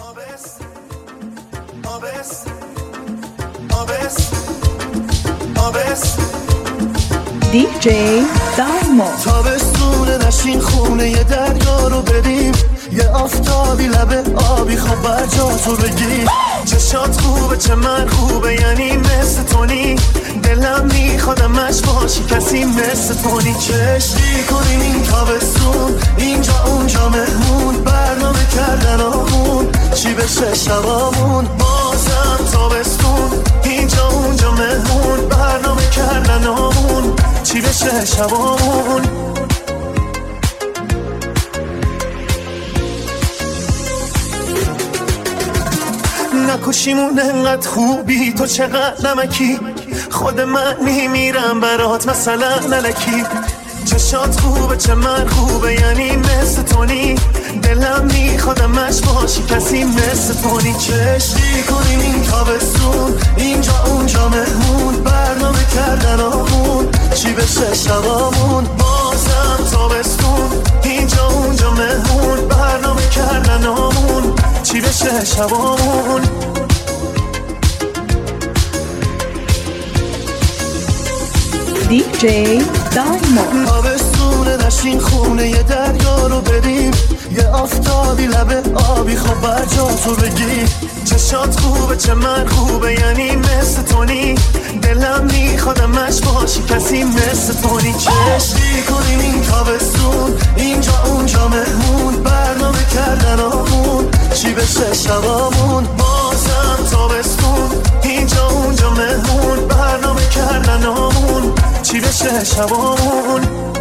DJ دایمو. تابستونه نشین خونه یه دریا رو بریم، یه آفتابی لبه آبی خواب بر جا تو بگی. چشات خوبه چه من خوبه یعنی مثل تونی، دلم میخوادمش باشی کسی مثل تونی. چشتی کنیم این تابستون اینجا اونجا مهمون، برنامه کردن آمون چی بشه شبامون. بازم تابستون اینجا اونجا مهمون، برنامه کردن آمون چی بشه شبامون. نکشیمون انقدر خوبی تو چقدر نمکی، خود من میمیرم برات مثلا نلکی. چشات خوبه چه من خوبه یعنی مثل تونی، دلم میخوادمش باشی کسی مثل تونی. چشتی کنیم این تابستون اینجا اونجا مهمون، برنامه کردن آمون چی بشه شبامون. بازم تابستون اینجا اونجا مهمون، برنامه کردن آمون چی بشه شبامون. DJ دایمو. تابستونه نشین خونه یه دریا رو بریم، یه آفتابی لبه آبی خواب بر جا تو بگی. چشات خوبه چه من خوبه یعنی مثل تونی، دلم میخوادمش باشی کسی مثل تونی. چشتی کنیم این تابستون اینجا اونجا مهمون، برنامه کردن آمون چی بشه شبامون. بازم تابستون اینجا اونجا مهمون، برنامه کردن آمون چی بشه شبامون.